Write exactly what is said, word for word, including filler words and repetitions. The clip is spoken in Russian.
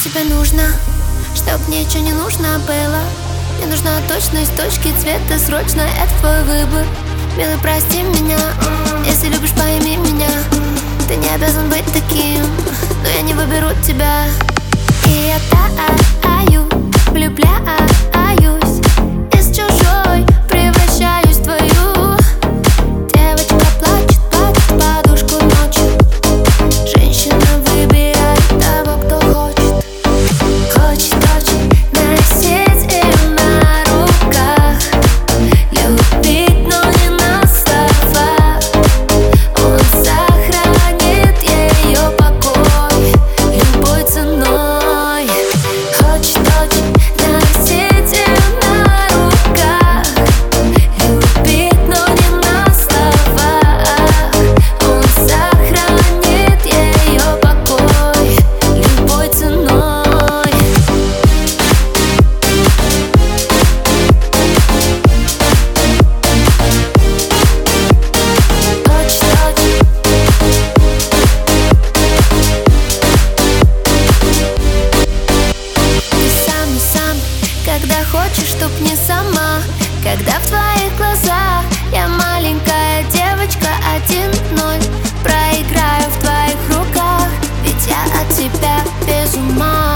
тебе нужно, чтоб ничего не нужно было. Мне нужна точность точки цвета срочно, это твой выбор. Милый, прости меня, если любишь, пойми меня. Ты не обязан быть таким, но я не выберу тебя. И я таю, влюбляюсь, из чужой превращаюсь в твою. Девочка плачет, плачет подушку ночью. Женщина выбирает того, кто хочет. Хочет очень носить ее на руках, любить, но не на словах. Он сохранит ее покой любой ценой. Хочет очень носить ее на руках, любить, но не на словах. Он сохранит ее покой любой ценой. Когда хочешь, чтоб не сама. Когда в твоих глазах я маленькая девочка, один-ноль проиграю в твоих руках. Ведь я от тебя без ума.